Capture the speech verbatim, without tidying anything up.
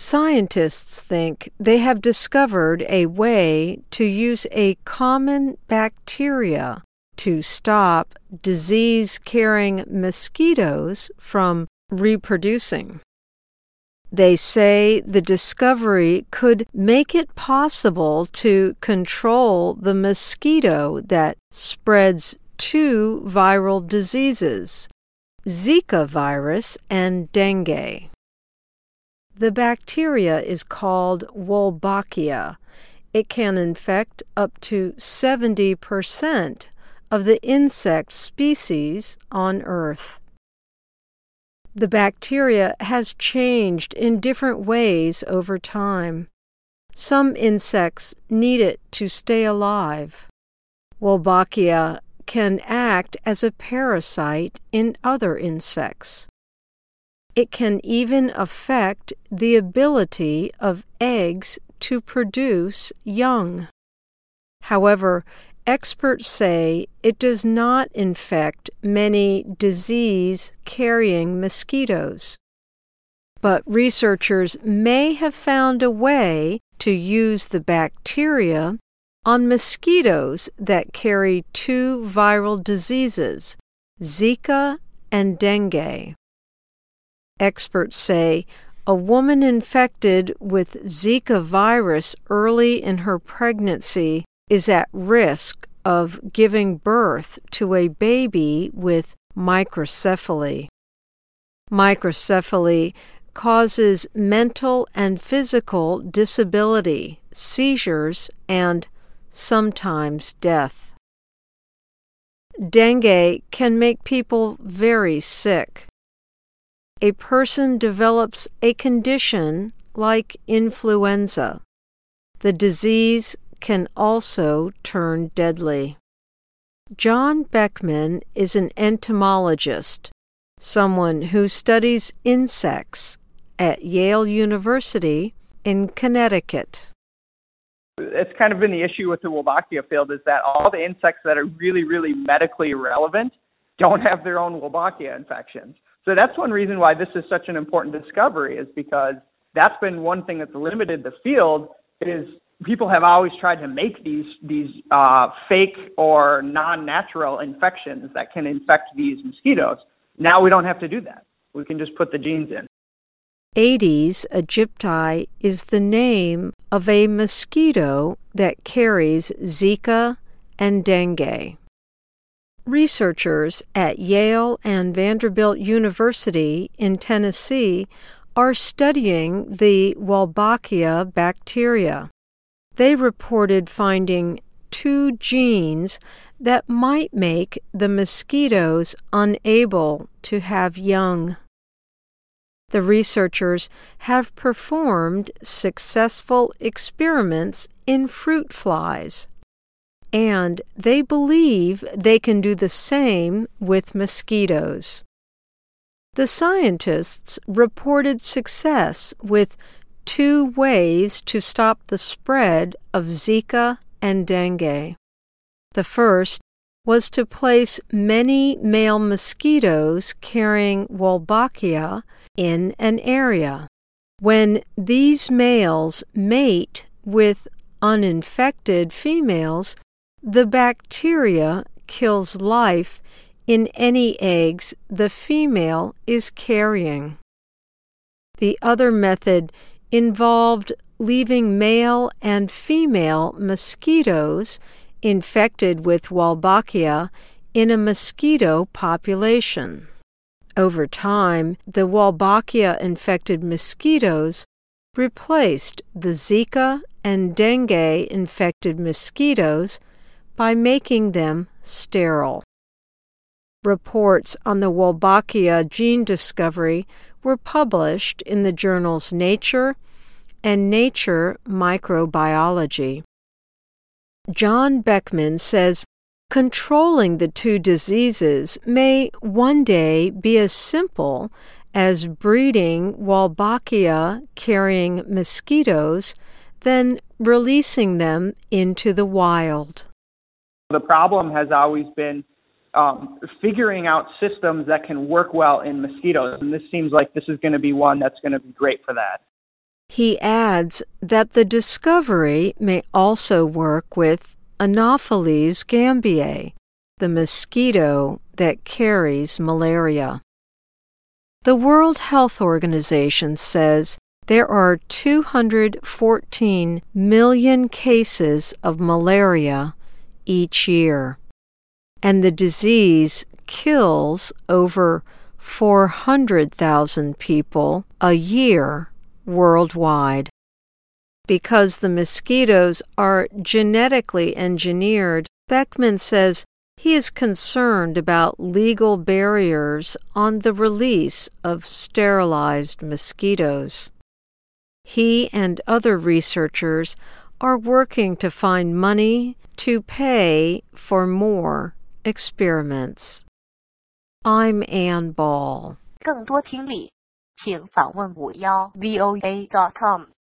Scientists think they have discovered a way to use a common bacteria to stop disease-carrying mosquitoes from reproducing. They say the discovery could make it possible to control the mosquito that spreads two viral diseases, Zika virus and dengue. The bacteria is called Wolbachia. It can infect up to seventy percent of the insect species on Earth. The bacteria has changed in different ways over time. Some insects need it to stay alive. Wolbachia can act as a parasite in other insects. It can even affect the ability of eggs to produce young. However, experts say it does not infect many disease-carrying mosquitoes. But researchers may have found a way to use the bacteria on mosquitoes that carry two viral diseases, Zika and dengue. Experts say a woman infected with Zika virus early in her pregnancy is at risk of giving birth to a baby with microcephaly. Microcephaly causes mental and physical disability, seizures, and sometimes death. Dengue can make people very sick. A person develops a condition like influenza. The disease can also turn deadly. John Beckman is an entomologist, someone who studies insects at Yale University in Connecticut. It's kind of been the issue with the Wolbachia field is that all the insects that are really, really medically relevant don't have their own Wolbachia infections. So that's one reason why this is such an important discovery, is because that's been one thing that's limited the field, is people have always tried to make these these uh, fake or non-natural infections that can infect these mosquitoes. Now we don't have to do that. We can just put the genes in. Aedes aegypti is the name of a mosquito that carries Zika and dengue. Researchers at Yale and Vanderbilt University in Tennessee are studying the Wolbachia bacteria. They reported finding two genes that might make the mosquitoes unable to have young. The researchers have performed successful experiments in fruit flies, and they believe they can do the same with mosquitoes. The scientists reported success with two ways to stop the spread of Zika and dengue. The first was to place many male mosquitoes carrying Wolbachia in an area. When these males mate with uninfected females, the bacteria kills life in any eggs the female is carrying. The other method involved leaving male and female mosquitoes infected with Wolbachia in a mosquito population. Over time, the Wolbachia-infected mosquitoes replaced the Zika and dengue-infected mosquitoes by making them sterile. Reports on the Wolbachia gene discovery were published in the journals Nature and Nature Microbiology. John Beckman says controlling the two diseases may one day be as simple as breeding Wolbachia-carrying mosquitoes, then releasing them into the wild. The problem has always been um, figuring out systems that can work well in mosquitoes, and this seems like this is going to be one that's going to be great for that. He adds that the discovery may also work with Anopheles gambiae, the mosquito that carries malaria. The World Health Organization says there are two hundred fourteen million cases of malaria each year, and the disease kills over four hundred thousand people a year worldwide. Because the mosquitoes are genetically engineered, Beckman says he is concerned about legal barriers on the release of sterilized mosquitoes. He and other researchers are working to find money to pay for more experiments. I'm Ann Ball. 更多听力，请访问五幺 V O A dot com。